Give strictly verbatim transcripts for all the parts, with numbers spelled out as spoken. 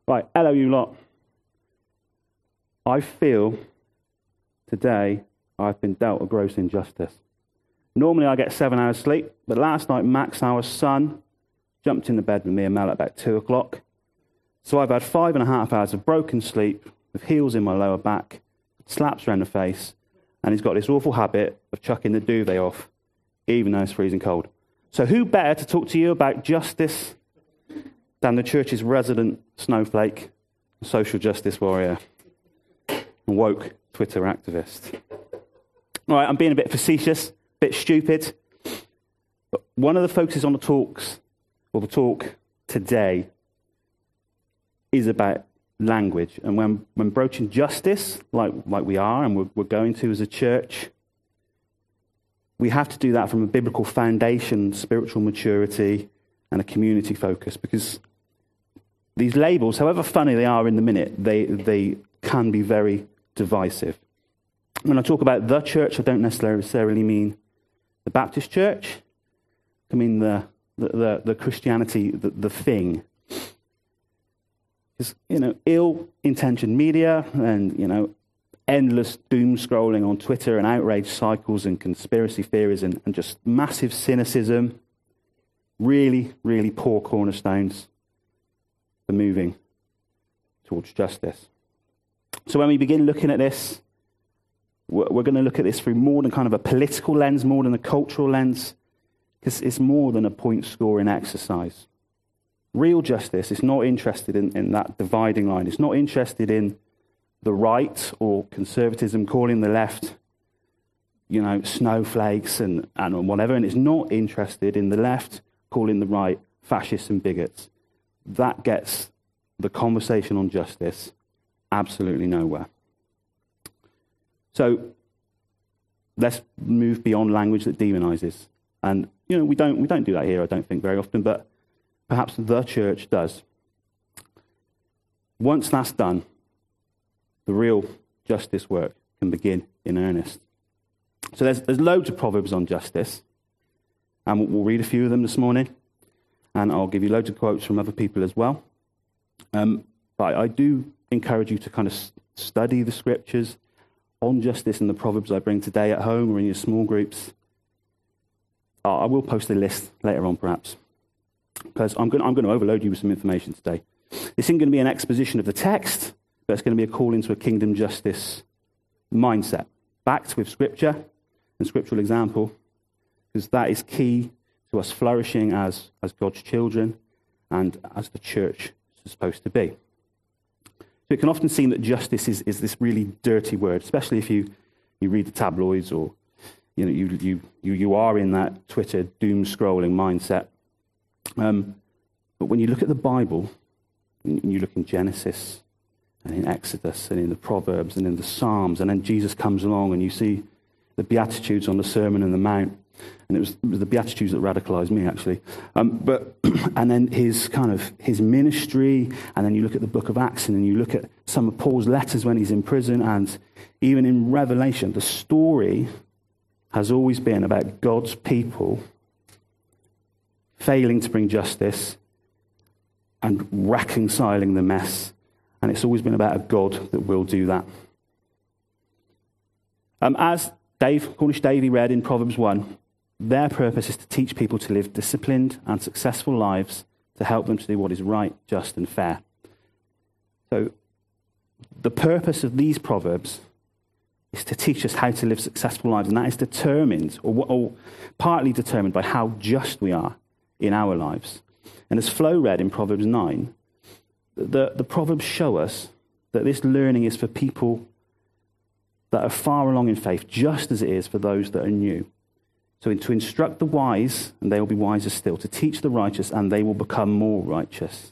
Right, hello you lot. I feel today I've been dealt a gross injustice. Normally I get seven hours sleep, but last night Max, our son, jumped in the bed with me and Mel at about two o'clock. So I've had five and a half hours of broken sleep, with heels in my lower back, slaps around the face, and he's got this awful habit of chucking the duvet off, even though it's freezing cold. So who better to talk to you about justice than the church's resident snowflake, social justice warrior, and woke Twitter activist. All right, I'm being a bit facetious, a bit stupid, but one of the focuses on the talks, or the talk today, is about language. And when, when broaching justice, like, like we are and we're, we're going to as a church, we have to do that from a biblical foundation, spiritual maturity, and a community focus, because these labels, however funny they are in the minute, they, they can be very divisive. When I talk about the church, I don't necessarily mean the Baptist church. I mean the the, the, the Christianity, the, the thing. Because, you know, ill-intentioned media and, you know, endless doom scrolling on Twitter and outrage cycles and conspiracy theories and, and just massive cynicism, really, really poor cornerstones for moving towards justice. So when we begin looking at this, we're, we're going to look at this through more than kind of a political lens, more than a cultural lens, because it's more than a point-scoring exercise. Real justice is not interested in, in that dividing line. It's not interested in the right or conservatism calling the left, you know, snowflakes and, and whatever. And it's not interested in the left calling the right fascists and bigots. That gets the conversation on justice absolutely nowhere. So let's move beyond language that demonizes. And, you know, we don't we don't do that here, I don't think, very often, but perhaps the church does. Once that's done, the real justice work can begin in earnest. So there's, there's loads of proverbs on justice, and we'll, we'll read a few of them this morning, and I'll give you loads of quotes from other people as well. Um, but I do encourage you to kind of study the scriptures on justice and the proverbs I bring today at home or in your small groups. Uh, I will post a list later on, perhaps, because I'm going, I'm going to overload you with some information today. This isn't going to be an exposition of the text, but it's going to be a call into a kingdom justice mindset, backed with scripture and scriptural example, because that is key to us flourishing as, as God's children and as the church is supposed to be. So it can often seem that justice is, is this really dirty word, especially if you, you read the tabloids or you know you you you, you are in that Twitter doom scrolling mindset. Um, but when you look at the Bible, and you look in Genesis and in Exodus and in the Proverbs and in the Psalms, and then Jesus comes along and you see the Beatitudes on the Sermon on the Mount, and it was, it was the Beatitudes that radicalized me, actually. Um, but and then his kind of his ministry, and then you look at the book of Acts, and then you look at some of Paul's letters when he's in prison, and even in Revelation, the story has always been about God's people failing to bring justice and reconciling the mess. And it's always been about a God that will do that. Um, as Dave, Cornish Davey read in Proverbs one, their purpose is to teach people to live disciplined and successful lives, to help them to do what is right, just, and fair. So the purpose of these Proverbs is to teach us how to live successful lives, and that is determined, or, or partly determined, by how just we are in our lives. And as Flo read in Proverbs nine, the, the Proverbs show us that this learning is for people that are far along in faith, just as it is for those that are new. So to instruct the wise, and they will be wiser still, to teach the righteous, and they will become more righteous.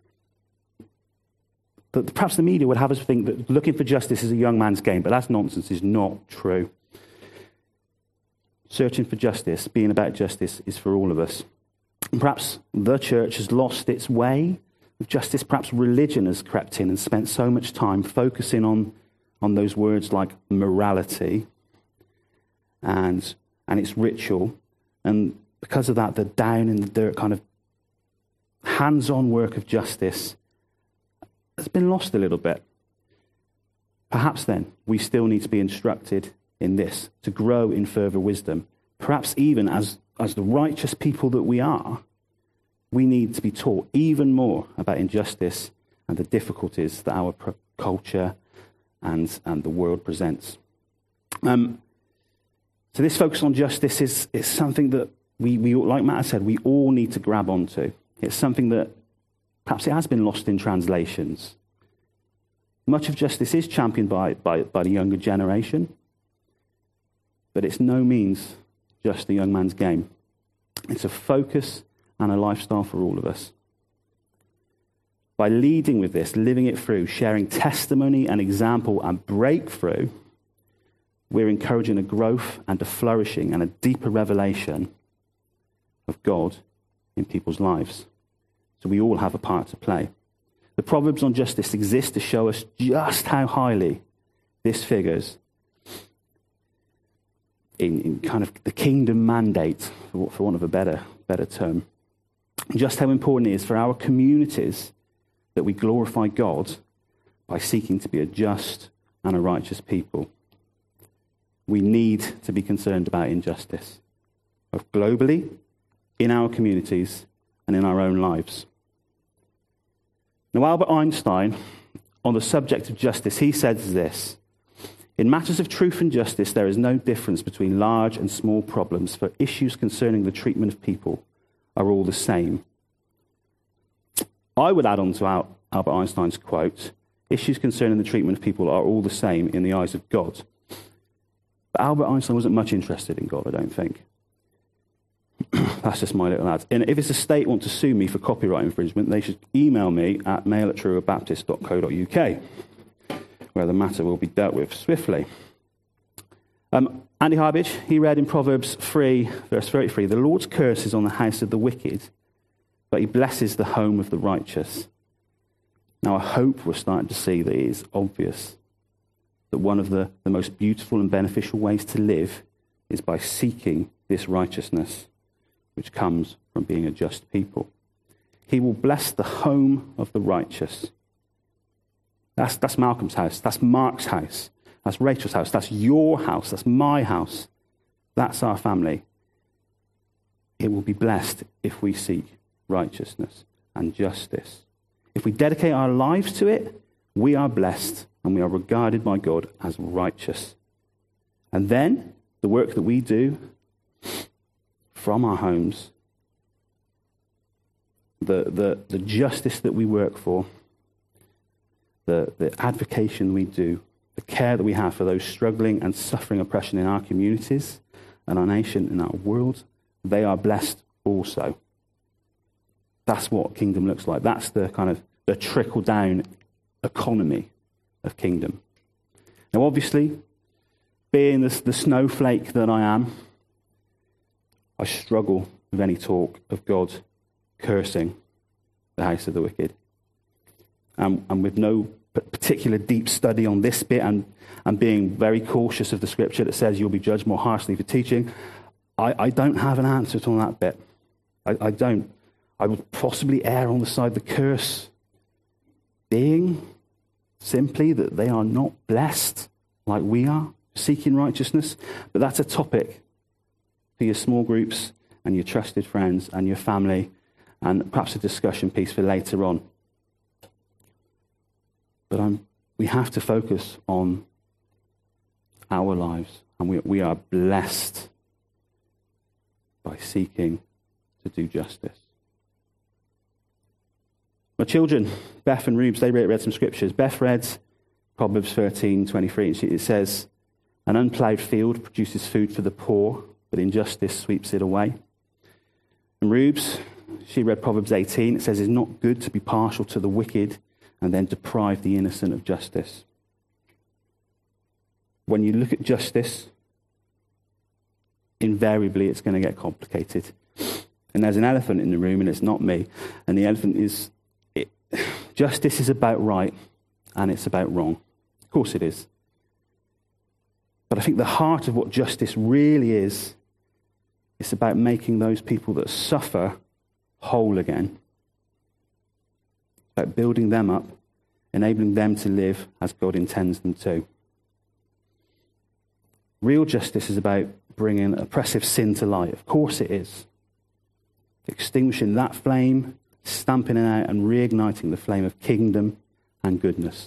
But perhaps the media would have us think that looking for justice is a young man's game, but that's nonsense. It's not true. Searching for justice, being about justice, is for all of us. And perhaps the church has lost its way with justice. Perhaps religion has crept in and spent so much time focusing on, on those words like morality and, and its ritual. And because of that, the down in the dirt kind of hands-on work of justice has been lost a little bit. Perhaps then we still need to be instructed in this, to grow in further wisdom. Perhaps even as, as the righteous people that we are, we need to be taught even more about injustice and the difficulties that our pro- culture and, and the world presents. Um, so this focus on justice is, is something that we, we, like Matt said, we all need to grab onto. It's something that perhaps it has been lost in translations. Much of justice is championed by, by, by the younger generation, but it's no means just the young man's game. It's a focus and a lifestyle for all of us. By leading with this, living it through, sharing testimony and example and breakthrough, we're encouraging a growth and a flourishing and a deeper revelation of God in people's lives. So we all have a part to play. The Proverbs on justice exist to show us just how highly this figures in, in kind of the kingdom mandate, for, for want of a better, better term. Just how important it is for our communities that we glorify God by seeking to be a just and a righteous people. We need to be concerned about injustice, both globally, in our communities, and in our own lives. Now, Albert Einstein, on the subject of justice, he says this: in matters of truth and justice, there is no difference between large and small problems, for issues concerning the treatment of people are all the same. I would add on to Albert Einstein's quote, issues concerning the treatment of people are all the same in the eyes of God. But Albert Einstein wasn't much interested in God, I don't think. That's just my little ad. And if it's a state want to sue me for copyright infringement, they should email me at mail at truro baptist dot co dot uk, where the matter will be dealt with swiftly. Um, Andy Harbidge, he read in Proverbs three, verse thirty-three, the Lord's curse is on the house of the wicked, but he blesses the home of the righteous. Now, I hope we're starting to see that it is obvious that one of the, the most beautiful and beneficial ways to live is by seeking this righteousness, which comes from being a just people. He will bless the home of the righteous. That's, that's Malcolm's house. That's Mark's house. That's Rachel's house. That's your house. That's my house. That's our family. It will be blessed if we seek righteousness and justice. If we dedicate our lives to it, we are blessed and we are regarded by God as righteous. And then the work that we do from our homes, the, the, the justice that we work for, the, the advocation we do, the care that we have for those struggling and suffering oppression in our communities and our nation and our world, they are blessed also. That's what kingdom looks like. That's the kind of the trickle-down economy of kingdom. Now, obviously, being the, the snowflake that I am, I struggle with any talk of God cursing the house of the wicked. Um, and with no particular deep study on this bit and, and being very cautious of the scripture that says you'll be judged more harshly for teaching, I, I don't have an answer to on that bit. I, I don't. I would possibly err on the side of the curse being simply that they are not blessed like we are, seeking righteousness. But that's a topic for your small groups and your trusted friends and your family, and perhaps a discussion piece for later on. But I'm, we have to focus on our lives, and we, we are blessed by seeking to do justice. My children, Beth and Rubes, they read, read some scriptures. Beth read Proverbs thirteen twenty-three. It says, an unplowed field produces food for the poor, but injustice sweeps it away. And Rubes, she read Proverbs eighteen. It says, it's not good to be partial to the wicked and then deprive the innocent of justice. When you look at justice, invariably it's going to get complicated. And there's an elephant in the room, and it's not me. And the elephant is, it, justice is about right, and it's about wrong. Of course it is. But I think the heart of what justice really is, it's about making those people that suffer whole again. It's about building them up enabling them to live as God intends them to. Real justice is about bringing oppressive sin to light. Of course it is. Extinguishing that flame, stamping it out, and reigniting the flame of kingdom and goodness.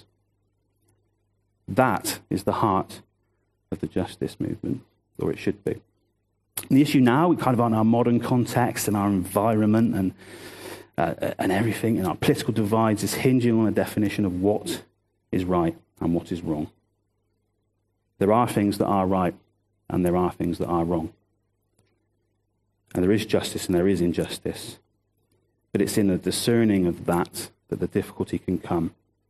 That is the heart of the justice movement, or it should be. The issue now, we kind of on our modern context and our environment and uh, and everything, and our political divides is hinging on a definition of what is right and what is wrong. There are things that are right and there are things that are wrong. And there is justice and there is injustice. But it's in the discerning of that that the difficulty can come.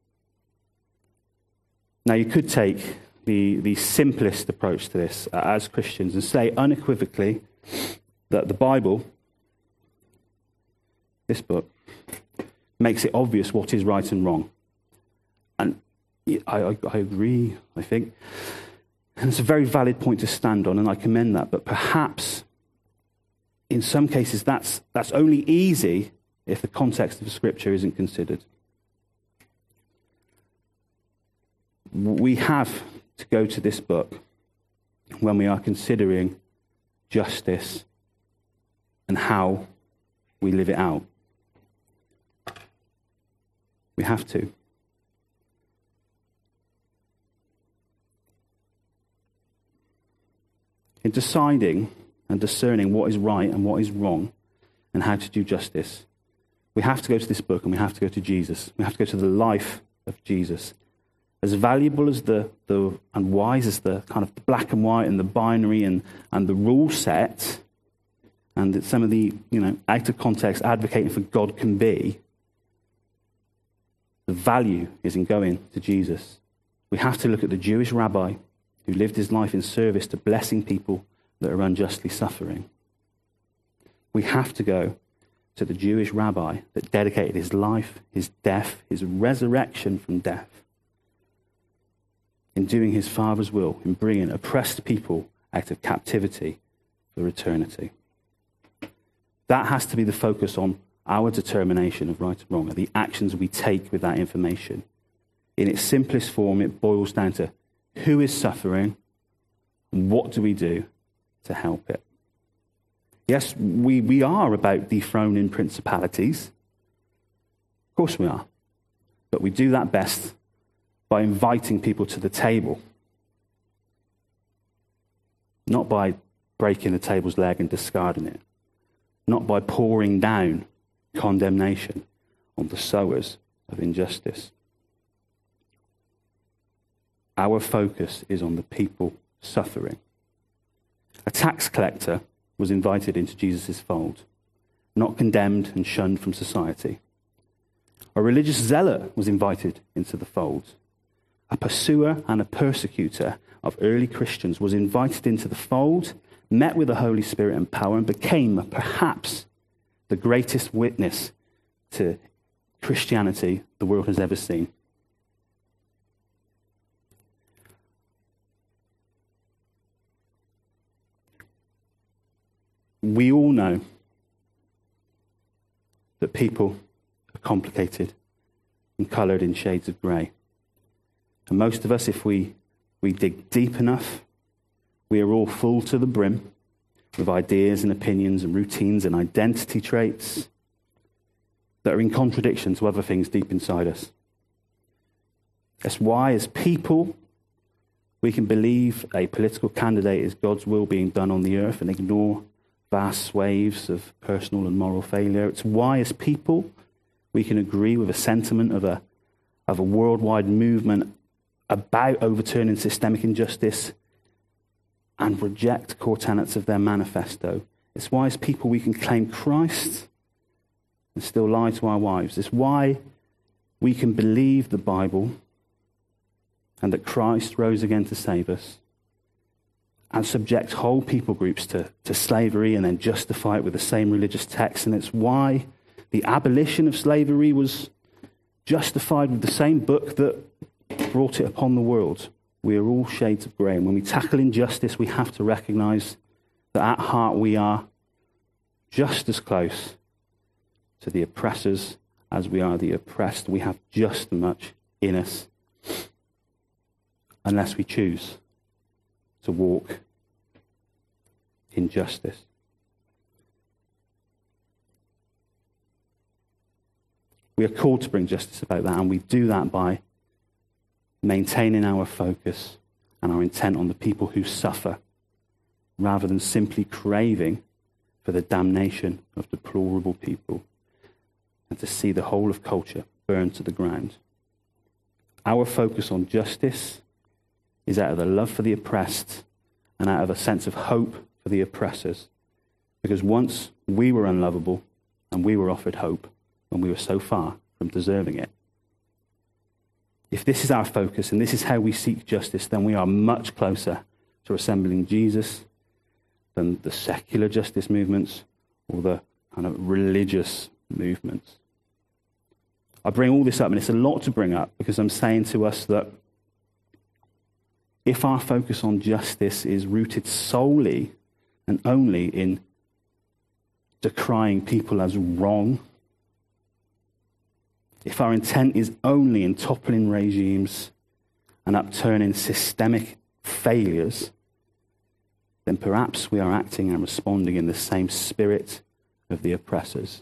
Now you could take the, the simplest approach to this uh, as Christians and say unequivocally that the Bible, this book, makes it obvious what is right and wrong. And I, I, I agree, I think. And it's a very valid point to stand on, and I commend that. But perhaps, in some cases, that's that's only easy if the context of the Scripture isn't considered. We have to go to this book when we are considering justice and how we live it out. We have to. In deciding and discerning what is right and what is wrong and how to do justice, we have to go to this book and we have to go to Jesus. We have to go to the life of Jesus. As valuable as the, the and wise as the kind of the black and white and the binary and, and the rule set and some of the, you know, out of context advocating for God can be, the value is in going to Jesus. We have to look at the Jewish rabbi who lived his life in service to blessing people that are unjustly suffering. We have to go to the Jewish rabbi that dedicated his life, his death, his resurrection from death in doing his Father's will, in bringing oppressed people out of captivity for eternity. That has to be the focus on our determination of right and wrong, and the actions we take with that information. In its simplest form, it boils down to who is suffering and what do we do to help it. Yes, we, we are about dethroning principalities. Of course we are. But we do that best by inviting people to the table, not by breaking the table's leg and discarding it, not by pouring down condemnation on the sowers of injustice. Our focus is on the people suffering. A tax collector was invited into Jesus' fold, not condemned and shunned from society. A religious zealot was invited into the fold. A pursuer and a persecutor of early Christians was invited into the fold, met with the Holy Spirit and power, and became perhaps the greatest witness to Christianity the world has ever seen. We all know that people are complicated and coloured in shades of grey. And most of us, if we, we dig deep enough, we are all full to the brim with ideas and opinions and routines and identity traits that are in contradiction to other things deep inside us. That's why, as people, we can believe a political candidate is God's will being done on the earth and ignore vast swathes of personal and moral failure. It's why, as people, we can agree with a sentiment of a, of a worldwide movement about overturning systemic injustice and reject core tenets of their manifesto. It's why, as people, we can claim Christ and still lie to our wives. It's why we can believe the Bible and that Christ rose again to save us and subject whole people groups to, to slavery and then justify it with the same religious text. And it's why the abolition of slavery was justified with the same book that brought it upon the world. We are all shades of grey. And when we tackle injustice, we have to recognize that at heart we are just as close to the oppressors as we are the oppressed. We have just as much in us unless we choose to walk in justice. We are called to bring justice about that, and we do that by maintaining our focus and our intent on the people who suffer, rather than simply craving for the damnation of deplorable people and to see the whole of culture burned to the ground. Our focus on justice is out of the love for the oppressed and out of a sense of hope for the oppressors, because once we were unlovable and we were offered hope when we were so far from deserving it. If this is our focus and this is how we seek justice, then we are much closer to resembling Jesus than the secular justice movements or the kind of religious movements. I bring all this up, and it's a lot to bring up, because I'm saying to us that if our focus on justice is rooted solely and only in decrying people as wrong, if our intent is only in toppling regimes and upturning systemic failures, then perhaps we are acting and responding in the same spirit of the oppressors.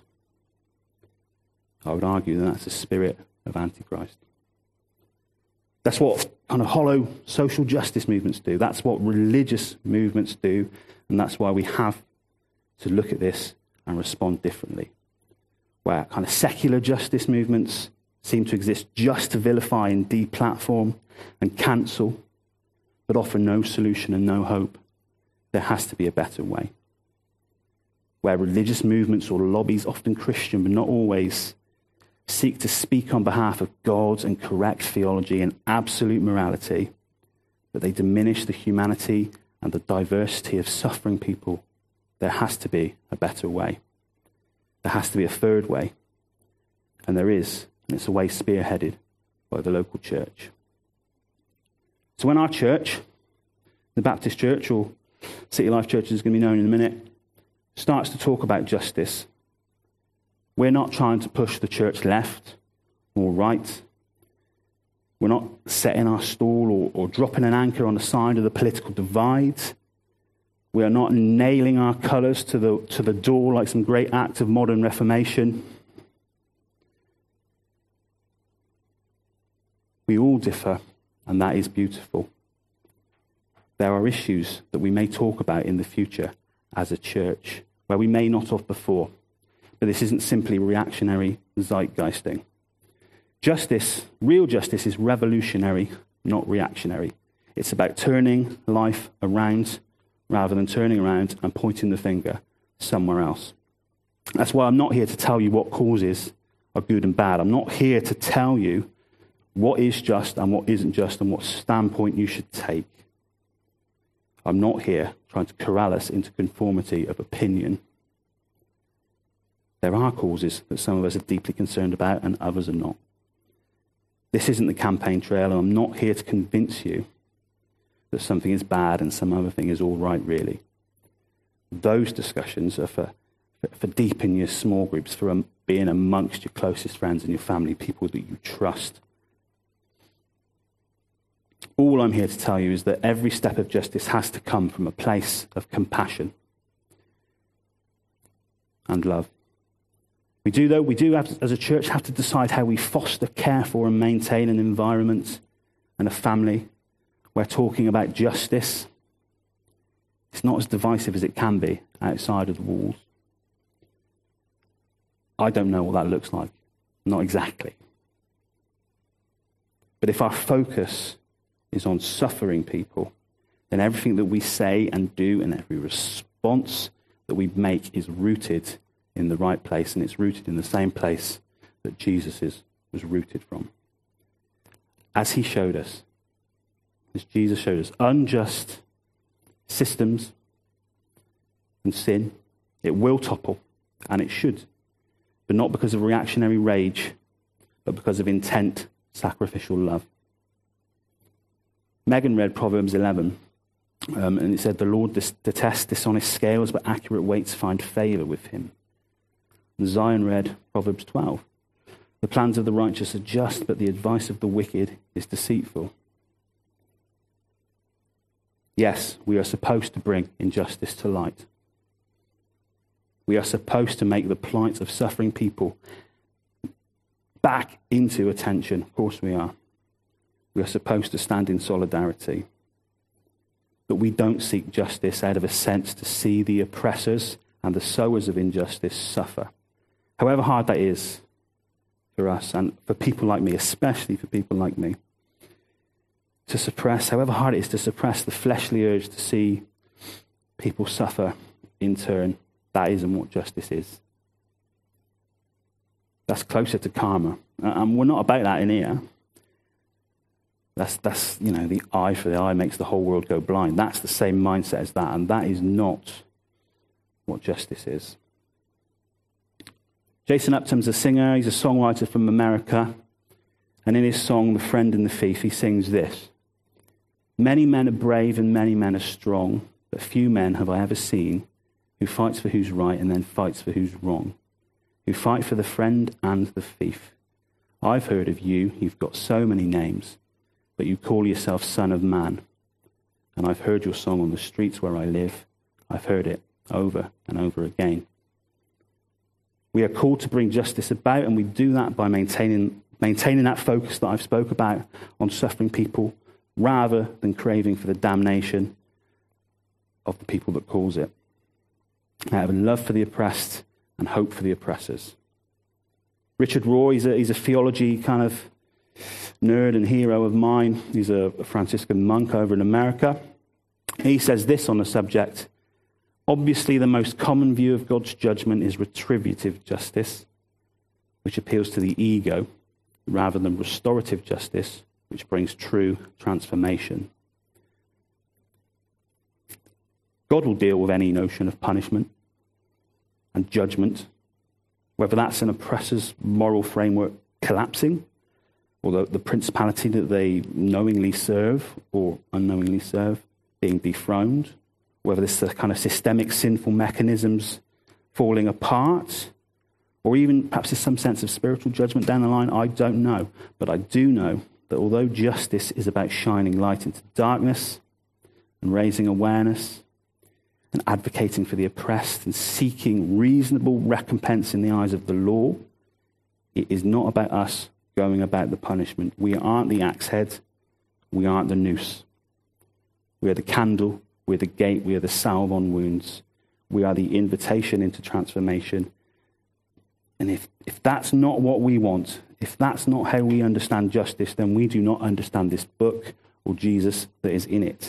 I would argue that that's the spirit of Antichrist. That's what kind of hollow social justice movements do. That's what religious movements do, and that's why we have to look at this and respond differently. Where kind of secular justice movements seem to exist just to vilify and deplatform and cancel, but offer no solution and no hope, there has to be a better way. Where religious movements or lobbies, often Christian but not always, seek to speak on behalf of God and correct theology and absolute morality, but they diminish the humanity and the diversity of suffering people, there has to be a better way. There has to be a third way. And there is, and it's a way spearheaded by the local church. So when our church, the Baptist Church, or City Life Church is going to be known in a minute, starts to talk about justice, we're not trying to push the church left or right. We're not setting our stall or, or dropping an anchor on the side of the political divide. We are not nailing our colours to the, to the door like some great act of modern reformation. We all differ, and that is beautiful. There are issues that we may talk about in the future as a church, where we may not have before. But this isn't simply reactionary zeitgeisting. Justice, real justice, is revolutionary, not reactionary. It's about turning life around rather than turning around and pointing the finger somewhere else. That's why I'm not here to tell you what causes are good and bad. I'm not here to tell you what is just and what isn't just and what standpoint you should take. I'm not here trying to corral us into conformity of opinion. There are causes that some of us are deeply concerned about and others are not. This isn't the campaign trail, and I'm not here to convince you that something is bad and some other thing is all right, really. Those discussions are for, for, for deep in your small groups, for um, being amongst your closest friends and your family, people that you trust. All I'm here to tell you is that every step of justice has to come from a place of compassion and love. We do, though, we do have to, as a church, have to decide how we foster, care for, and maintain an environment and a family where talking about justice is not as divisive as it can be outside of the walls. I don't know what that looks like. Not exactly. But if our focus is on suffering people, then everything that we say and do and every response that we make is rooted in the right place, and it's rooted in the same place that Jesus is, was rooted from. As he showed us, as Jesus showed us, unjust systems and sin, it will topple, and it should, but not because of reactionary rage, but because of intent, sacrificial love. Megan read Proverbs eleven, um, and it said, "The Lord detests dishonest scales, but accurate weights find favor with him." And Zion read Proverbs twelve. The plans of the righteous are just, but the advice of the wicked is deceitful. Yes, we are supposed to bring injustice to light. We are supposed to make the plight of suffering people back into attention. Of course we are. We are supposed to stand in solidarity. But we don't seek justice out of a sense to see the oppressors and the sowers of injustice suffer. However hard that is for us and for people like me, especially for people like me, to suppress, however hard it is to suppress the fleshly urge to see people suffer in turn, that isn't what justice is. That's closer to karma. And we're not about that in here. That's, that's, you know, the eye for the eye makes the whole world go blind. That's the same mindset as that, and that is not what justice is. Jason Upton's a singer. He's a songwriter from America. And in his song, The Friend and the Thief, he sings this. Many men are brave and many men are strong, but few men have I ever seen who fights for who's right and then fights for who's wrong, who fight for the friend and the thief. I've heard of you, you've got so many names, but you call yourself Son of Man. And I've heard your song on the streets where I live. I've heard it over and over again. We are called to bring justice about, and we do that by maintaining maintaining that focus that I've spoke about on suffering people, rather than craving for the damnation of the people that cause it. Out of love for the oppressed and hope for the oppressors. Richard Rohr, he's a, he's a theology kind of nerd and hero of mine. He's a Franciscan monk over in America. He says this on the subject. Obviously, the most common view of God's judgment is retributive justice, which appeals to the ego, rather than restorative justice, which brings true transformation. God will deal with any notion of punishment and judgment, whether that's an oppressor's moral framework collapsing, or the, the principality that they knowingly serve or unknowingly serve being dethroned, whether this is kind of systemic sinful mechanisms falling apart, or even perhaps there's some sense of spiritual judgment down the line. I don't know. But I do know that although justice is about shining light into darkness and raising awareness and advocating for the oppressed and seeking reasonable recompense in the eyes of the law, it is not about us going about the punishment. We aren't the axe head. We aren't the noose. We are the candle. We're the gate. We are the salve on wounds. We are the invitation into transformation. And if, if that's not what we want, if that's not how we understand justice, then we do not understand this book or Jesus that is in it.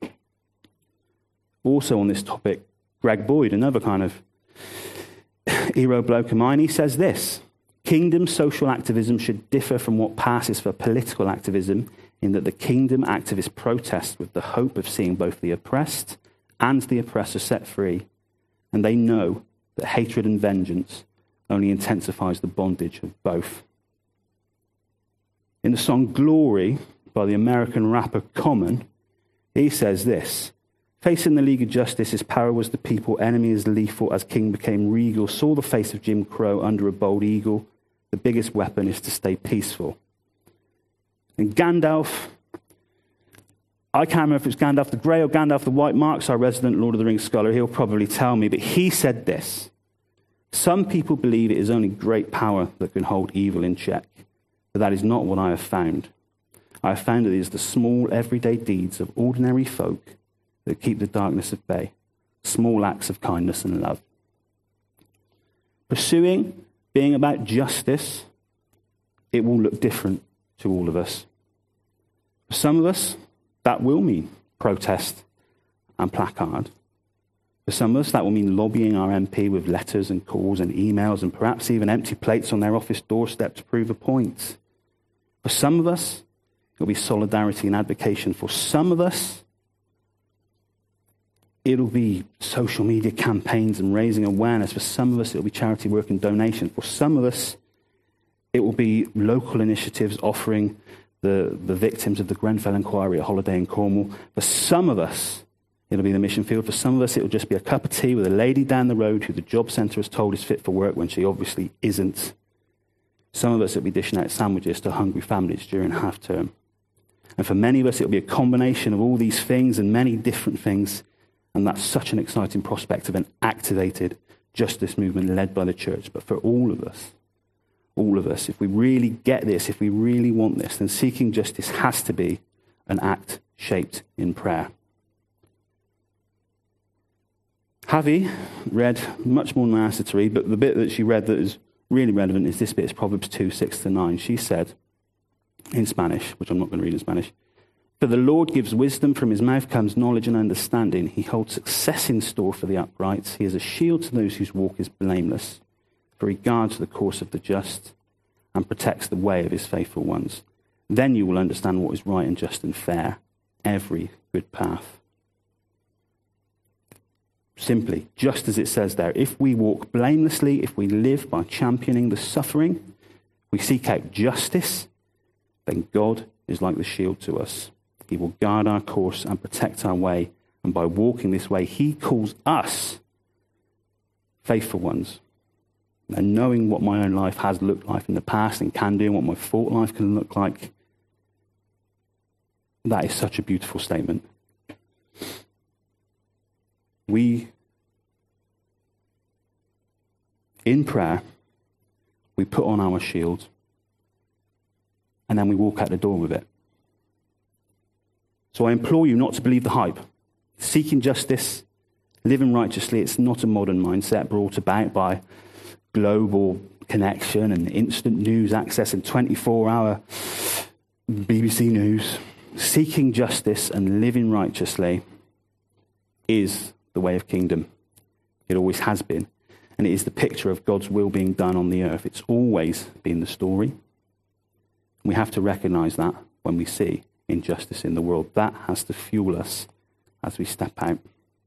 Also on this topic, Greg Boyd, another kind of hero bloke of mine, he says this: kingdom social activism should differ from what passes for political activism in that the kingdom activists protest with the hope of seeing both the oppressed and the oppressor set free. And they know that hatred and vengeance only intensifies the bondage of both. In the song Glory by the American rapper Common, he says this: facing the League of Justice, his power was the people, enemy as lethal as king became regal, saw the face of Jim Crow under a bold eagle. The biggest weapon is to stay peaceful. And Gandalf, I can't remember if it's Gandalf the Grey or Gandalf the White. Mark's our resident Lord of the Rings scholar. He'll probably tell me, but he said this: some people believe it is only great power that can hold evil in check, but that is not what I have found. I have found that it is the small, everyday deeds of ordinary folk that keep the darkness at bay, small acts of kindness and love. Pursuing, being about justice, it will look different to all of us. For some of us, that will mean protest and placard. For some of us, that will mean lobbying our M P with letters and calls and emails and perhaps even empty plates on their office doorstep to prove a point. For some of us, it'll be solidarity and advocacy. For some of us, it'll be social media campaigns and raising awareness. For some of us, it'll be charity work and donation. For some of us, it will be local initiatives offering the, the victims of the Grenfell Inquiry a holiday in Cornwall. For some of us, it'll be the mission field. For some of us, it'll just be a cup of tea with a lady down the road who the job centre has told is fit for work when she obviously isn't. Some of us will be dishing out sandwiches to hungry families during half term. And for many of us, it'll be a combination of all these things and many different things. And that's such an exciting prospect of an activated justice movement led by the church. But for all of us, all of us, if we really get this, if we really want this, then seeking justice has to be an act shaped in prayer. Javi read much more than I asked her to read, but the bit that she read that is really relevant is this bit. It's Proverbs two, six to nine. She said, in Spanish, which I'm not going to read in Spanish, "For the Lord gives wisdom, from his mouth comes knowledge and understanding. He holds success in store for the upright. He is a shield to those whose walk is blameless. For he guards the course of the just and protects the way of his faithful ones. Then you will understand what is right and just and fair, every good path." Simply, just as it says there, if we walk blamelessly, if we live by championing the suffering, we seek out justice, then God is like the shield to us. He will guard our course and protect our way. And by walking this way, he calls us faithful ones. And knowing what my own life has looked like in the past and can do, and what my thought life can look like, that is such a beautiful statement. We, in prayer, we put on our shield, and then we walk out the door with it. So I implore you not to believe the hype. Seeking justice, living righteously, it's not a modern mindset brought about by global connection and instant news access and twenty-four hour B B C News. Seeking justice and living righteously is the way of kingdom. It always has been. And it is the picture of God's will being done on the earth. It's always been the story. We have to recognize that when we see injustice in the world. That has to fuel us as we step out.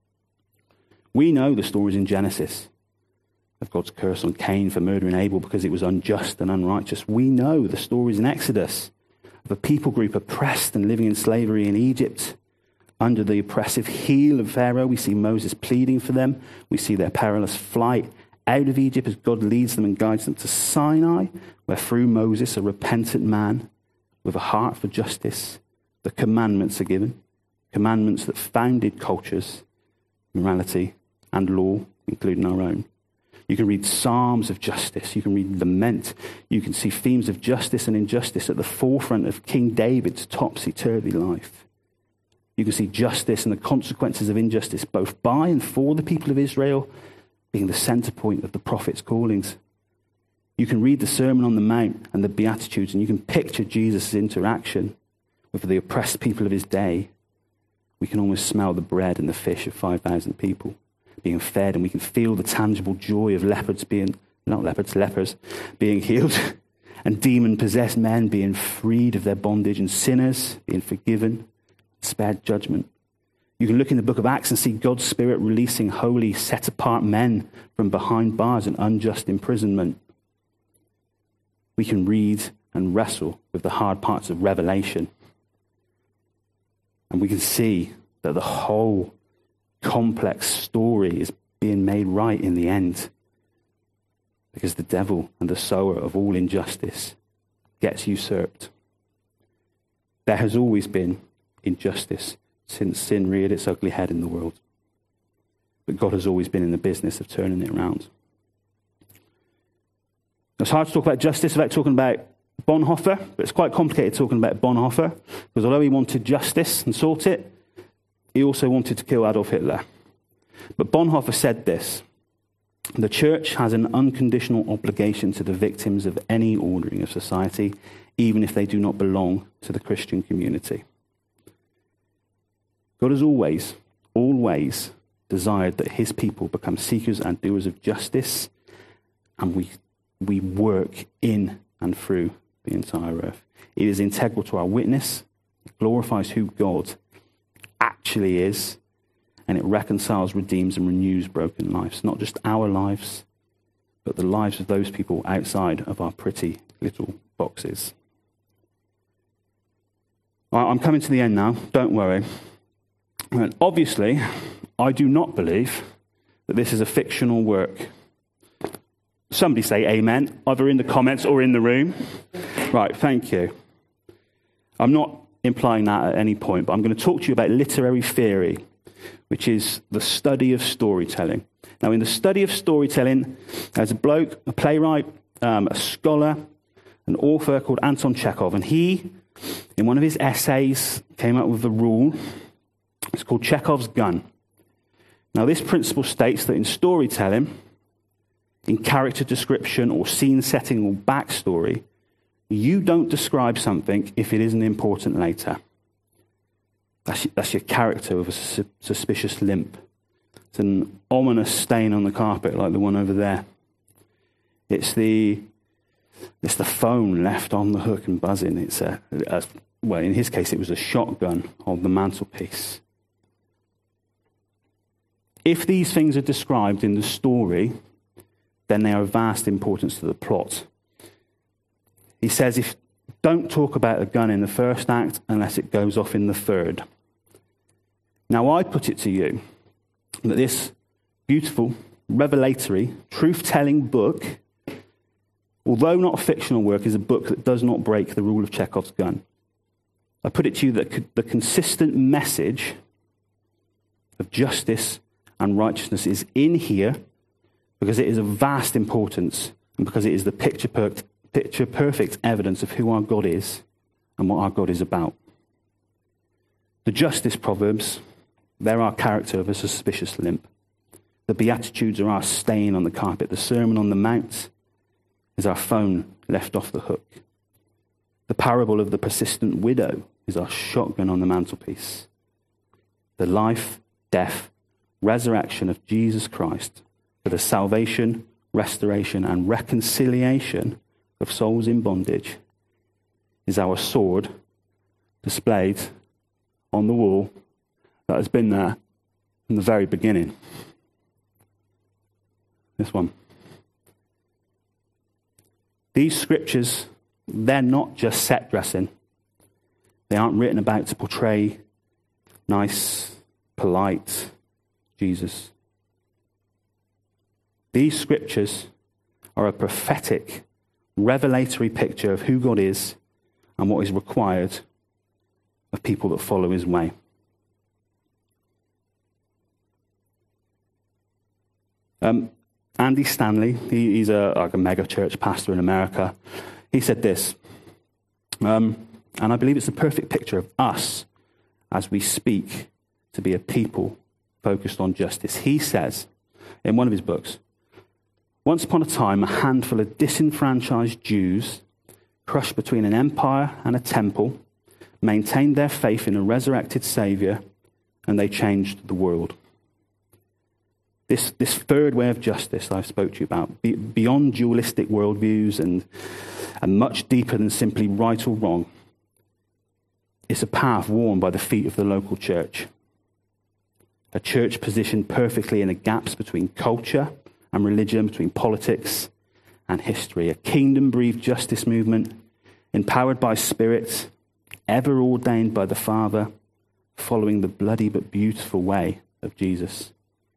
We know the stories in Genesis of God's curse on Cain for murdering Abel because it was unjust and unrighteous. We know the stories in Exodus of a people group oppressed and living in slavery in Egypt under the oppressive heel of Pharaoh. We see Moses pleading for them. We see their perilous flight out of Egypt as God leads them and guides them to Sinai, where through Moses, a repentant man with a heart for justice, the commandments are given. Commandments that founded cultures, morality, and law, including our own. You can read psalms of justice. You can read lament. You can see themes of justice and injustice at the forefront of King David's topsy-turvy life. You can see justice and the consequences of injustice, both by and for the people of Israel, being the center point of the prophet's callings. You can read the Sermon on the Mount and the Beatitudes, and you can picture Jesus' interaction with the oppressed people of his day. We can almost smell the bread and the fish of five thousand people being fed, and we can feel the tangible joy of leopards being, not leopards, lepers, being healed, and demon-possessed men being freed of their bondage, and sinners being forgiven, spared judgment. You can look in the book of Acts and see God's Spirit releasing holy, set-apart men from behind bars and unjust imprisonment. We can read and wrestle with the hard parts of Revelation. And we can see that the whole complex story is being made right in the end. Because the devil and the sower of all injustice gets usurped. There has always been injustice since sin reared its ugly head in the world. But God has always been in the business of turning it around. It's hard to talk about justice without talking about Bonhoeffer, but it's quite complicated talking about Bonhoeffer, because although he wanted justice and sought it, he also wanted to kill Adolf Hitler. But Bonhoeffer said this: "The church has an unconditional obligation to the victims of any ordering of society, even if they do not belong to the Christian community." God has always, always desired that his people become seekers and doers of justice, and we we work in and through the entire earth. It is integral to our witness, it glorifies who God actually is, and it reconciles, redeems, and renews broken lives. Not just our lives, but the lives of those people outside of our pretty little boxes. All right, I'm coming to the end now, don't worry. And obviously, I do not believe that this is a fictional work. Somebody say amen, either in the comments or in the room. Right, thank you. I'm not implying that at any point, but I'm going to talk to you about literary theory, which is the study of storytelling. Now, in the study of storytelling, there's a bloke, a playwright, um, a scholar, an author called Anton Chekhov, and he, in one of his essays, came up with a rule. It's called Chekhov's gun. Now, this principle states that in storytelling, in character description or scene setting or backstory, you don't describe something if it isn't important later. That's, that's your character with a su- suspicious limp. It's an ominous stain on the carpet like the one over there. It's the it's the phone left on the hook and buzzing. It's a, a well, in his case, it was a shotgun on the mantelpiece. If these things are described in the story, then they are of vast importance to the plot. He says, if don't talk about the gun in the first act unless it goes off in the third. Now, I put it to you that this beautiful, revelatory, truth-telling book, although not a fictional work, is a book that does not break the rule of Chekhov's gun. I put it to you that the consistent message of justice and righteousness is in here because it is of vast importance and because it is the picture-perfect picture-perfect evidence of who our God is and what our God is about. The justice proverbs, they're our character of a suspicious limp. The Beatitudes are our stain on the carpet. The Sermon on the Mount is our phone left off the hook. The parable of the persistent widow is our shotgun on the mantelpiece. The life, death, resurrection of Jesus Christ for the salvation, restoration, and reconciliation of souls in bondage is our sword displayed on the wall that has been there from the very beginning. This one. These scriptures, they're not just set dressing. They aren't written about to portray nice, polite Jesus. These scriptures are a prophetic, revelatory picture of who God is and what is required of people that follow his way. Um, Andy Stanley, he, he's a, like a mega church pastor in America. He said this, um, and I believe it's a perfect picture of us as we speak to be a people focused on justice. He says in one of his books, once upon a time, a handful of disenfranchised Jews, crushed between an empire and a temple, maintained their faith in a resurrected Savior, and they changed the world. This, this third way of justice I've spoke to you about, be, beyond dualistic worldviews and, and much deeper than simply right or wrong, is a path worn by the feet of the local church. A church positioned perfectly in the gaps between culture and religion, between politics and history. A kingdom-breathed justice movement, empowered by Spirit, ever ordained by the Father, following the bloody but beautiful way of Jesus.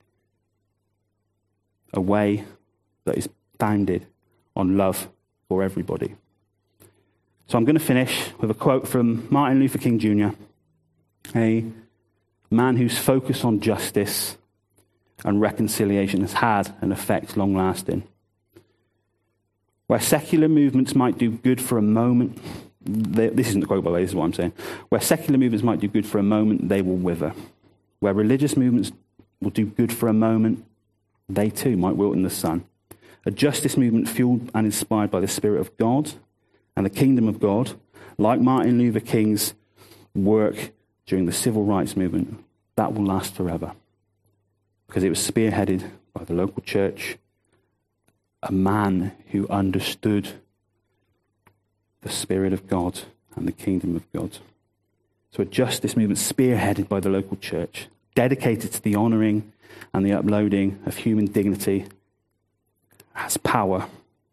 A way that is founded on love for everybody. So I'm going to finish with a quote from Martin Luther King Junior, a man whose focus on justice and reconciliation has had an effect long-lasting. Where secular movements might do good for a moment, they, this isn't the quote by the way, this is what I'm saying. Where secular movements might do good for a moment, they will wither. Where religious movements will do good for a moment, they too might wilt in the sun. A justice movement fueled and inspired by the Spirit of God and the kingdom of God, like Martin Luther King's work during the civil rights movement, that will last forever. Because it was spearheaded by the local church, a man who understood the Spirit of God and the kingdom of God. So a justice movement spearheaded by the local church, dedicated to the honouring and the uploading of human dignity, has power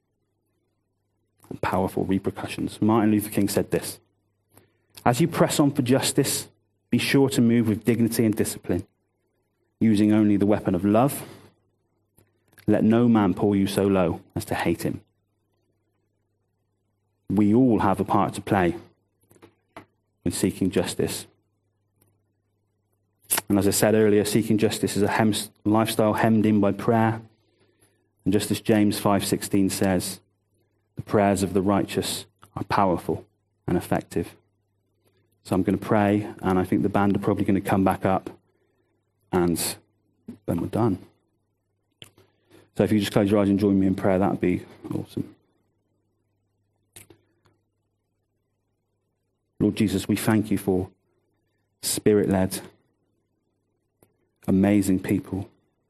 and powerful repercussions. Martin Luther King said this, as you press on for justice, be sure to move with dignity and discipline, using only the weapon of love Let no man pull you so low as to hate him. We all have a part to play in seeking justice. And as I said earlier, seeking justice is a hem- lifestyle hemmed in by prayer. And just as James five sixteen says, the prayers of the righteous are powerful and effective. So I'm going to pray, and I think the band are probably going to come back up, and then we're done. So if you just close your eyes and join me in prayer, that would be awesome. Lord Jesus, we thank you for Spirit-led, amazing people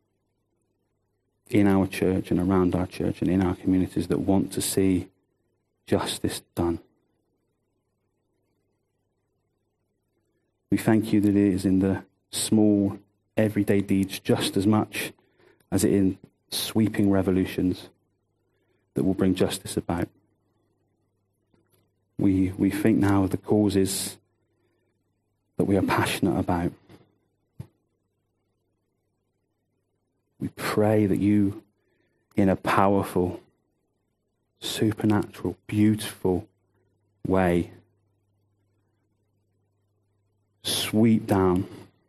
in our church and around our church and in our communities that want to see justice done. We thank you that it is in the small, everyday deeds just as much as it in sweeping revolutions that will bring justice about. We, we think now of the causes that we are passionate about. We pray that you, in a powerful, supernatural, beautiful way, sweep down,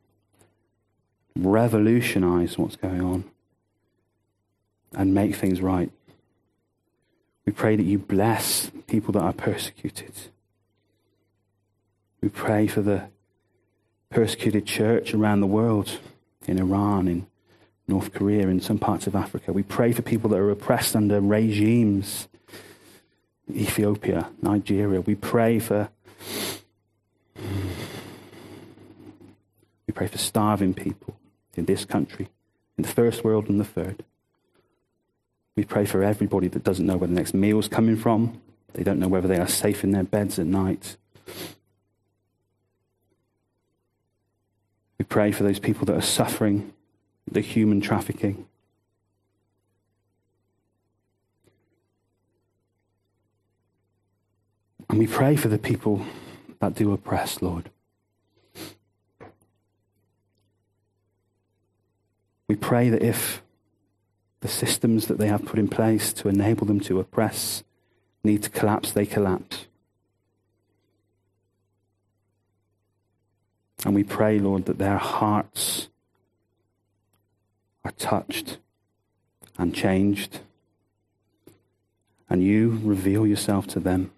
revolutionize what's going on, and make things right. We pray that you bless people that are persecuted. We pray for the persecuted church around the world, in Iran, in North Korea, in some parts of Africa. We pray for people that are oppressed under regimes, Ethiopia, Nigeria. We pray for we pray for starving people in this country, in the first world and the third. We pray for everybody that doesn't know where the next meal's coming from. They don't know whether they are safe in their beds at night. We pray for those people that are suffering the human trafficking. And we pray for the people that do oppress, Lord. We pray that if the systems that they have put in place to enable them to oppress need to collapse, they collapse. And we pray, Lord, that their hearts are touched and changed, and you reveal yourself to them.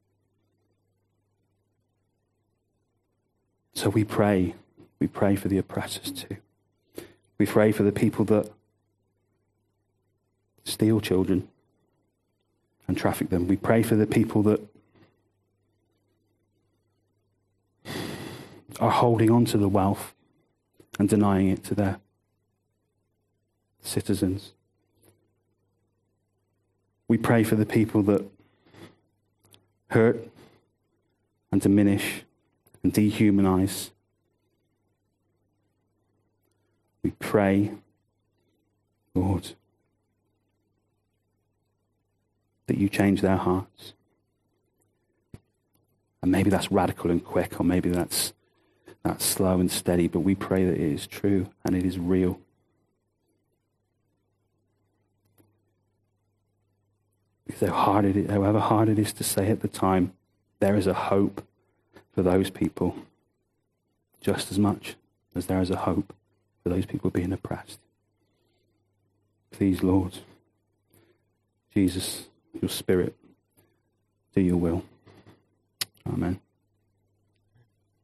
So we pray, we pray for the oppressors too. We pray for the people that steal children and traffic them. We pray for the people that are holding on to the wealth and denying it to their citizens. We pray for the people that hurt and diminish and dehumanize. We pray, Lord, that you change their hearts. And maybe that's radical and quick, or maybe that's that's slow and steady, but we pray that it is true and it is real. Because how hard it is, however hard it is to say at the time, there is a hope for those people just as much as there is a hope for those people being oppressed. Please, Lord, Jesus, your Spirit, do your will. Amen.